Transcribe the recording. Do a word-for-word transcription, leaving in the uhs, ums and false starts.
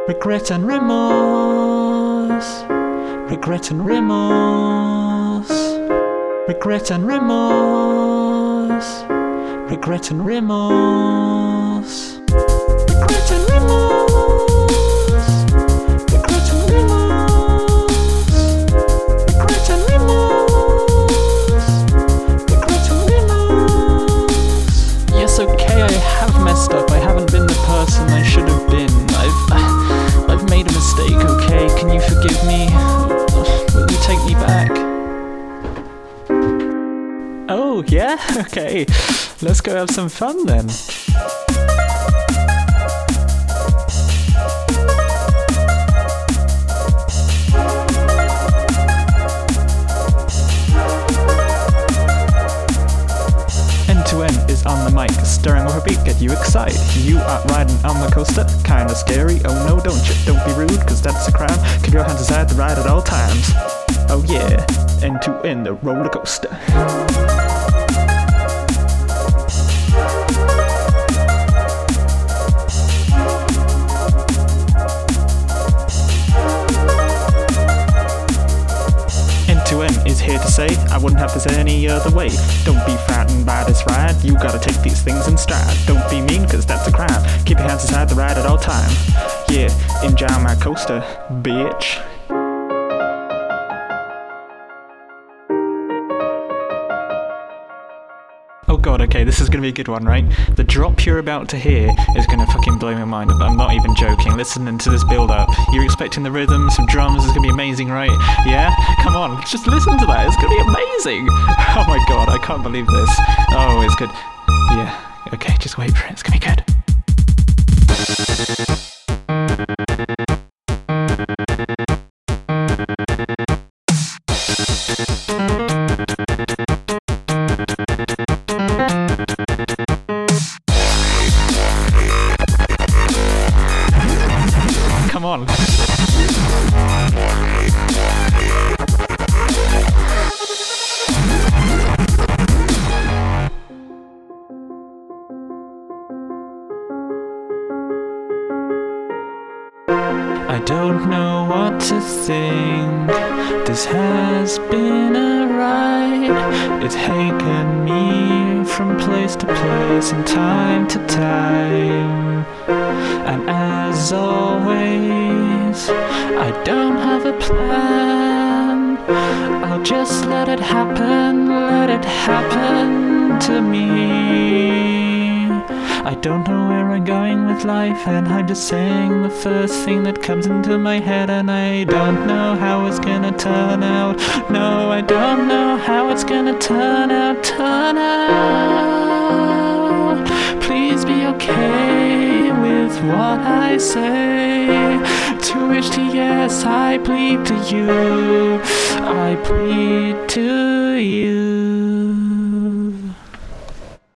Regret and remorse, regret and remorse, regret and remorse, regret and remorse, regret and remorse, regret and remorse, regret and remorse, regret and remorse. Yes, okay, I have messed up. I haven't been the person I should have been. I've I've made a mistake, okay? Can you forgive me? Will you take me back? Oh, yeah? Okay. Let's go have some fun then. End to End is on the mic, stirring with a beat, get you excited. You are riding on the coaster, kinda scary. Oh no, don't you? Don't be rude, cause that's a crime. Keep your hands inside the ride at all times. Oh yeah, End to End, the roller coaster. To End is here to say, I wouldn't have this any other way. Don't be frightened by this ride, you gotta take these things in stride. Don't be mean, cause that's a crime. Keep your hands inside the ride at all time. Yeah, enjoy my coaster, bitch. Oh god, okay, this is gonna be a good one, right? The drop you're about to hear is gonna fucking blow my mind. I'm not even joking. Listening to this build up. You're expecting the rhythm, some drums, it's gonna be amazing, right? Yeah? Come on, just listen to that, it's gonna be amazing! Oh my god, I can't believe this. Oh, it's good. Yeah, okay, just wait for it, it's gonna be good. Come on. I don't know what to think. This has been a ride. It's taken me from place to place and time to time. And as always, I don't have a plan. I'll just let it happen, let it happen to me. I don't know where I'm going with life, and I'm just saying the first thing that comes into my head, and I don't know how it's gonna turn out. No, I don't know how it's gonna turn out, turn out. Please be okay with what I say. To which to yes, I plead to you, I plead to you.